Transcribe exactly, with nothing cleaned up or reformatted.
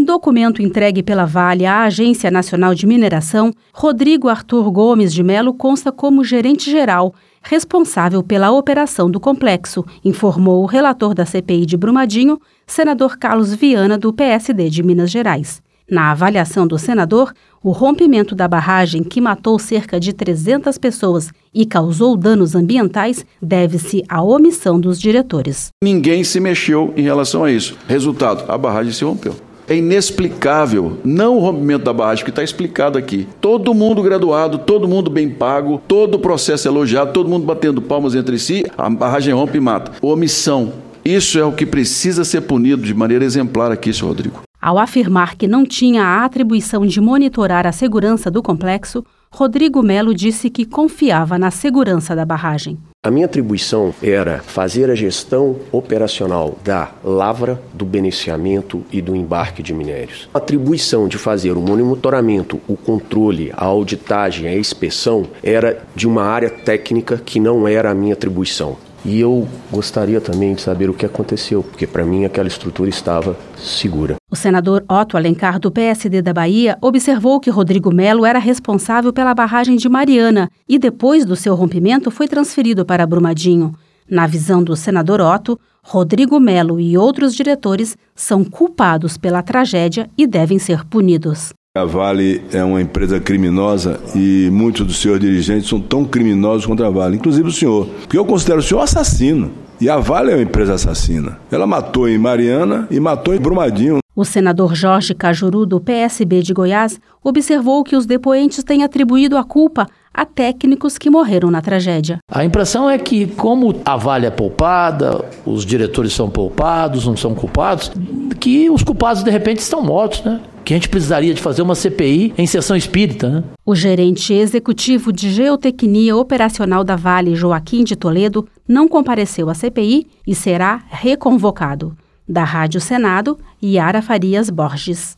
documento entregue pela Vale à Agência Nacional de Mineração, Rodrigo Arthur Gomes de Melo consta como gerente-geral, responsável pela operação do complexo, informou o relator da C P I de Brumadinho, senador Carlos Viana, do P S D de Minas Gerais. Na avaliação do senador, o rompimento da barragem, que matou cerca de trezentas pessoas e causou danos ambientais, deve-se à omissão dos diretores. Ninguém se mexeu em relação a isso. Resultado, a barragem se rompeu. É inexplicável, não o rompimento da barragem, que está explicado aqui. Todo mundo graduado, todo mundo bem pago, todo o processo elogiado, todo mundo batendo palmas entre si, a barragem rompe e mata. Omissão. Isso é o que precisa ser punido de maneira exemplar aqui, senhor Rodrigo. Ao afirmar que não tinha a atribuição de monitorar a segurança do complexo, Rodrigo Melo disse que confiava na segurança da barragem. A minha atribuição era fazer a gestão operacional da lavra, do beneficiamento e do embarque de minérios. A atribuição de fazer o monitoramento, o controle, a auditagem, a inspeção era de uma área técnica que não era a minha atribuição. E eu gostaria também de saber o que aconteceu, porque para mim aquela estrutura estava segura. O senador Otto Alencar, do P S D da Bahia, observou que Rodrigo Melo era responsável pela barragem de Mariana e depois do seu rompimento foi transferido para Brumadinho. Na visão do senador Otto, Rodrigo Melo e outros diretores são culpados pela tragédia e devem ser punidos. A Vale é uma empresa criminosa e muitos dos seus dirigentes são tão criminosos contra a Vale, inclusive o senhor, porque eu considero o senhor assassino. E a Vale é uma empresa assassina. Ela matou em Mariana e matou em Brumadinho. O senador Jorge Cajuru, do P S B de Goiás, observou que os depoentes têm atribuído a culpa a técnicos que morreram na tragédia. A impressão é que, como a Vale é poupada, os diretores são poupados, não são culpados, que os culpados, de repente, estão mortos, né? Que a gente precisaria de fazer uma C P I em sessão espírita, né? O gerente executivo de Geotecnia Operacional da Vale, Joaquim de Toledo, não compareceu à C P I e será reconvocado. Da Rádio Senado, Yara Farias Borges.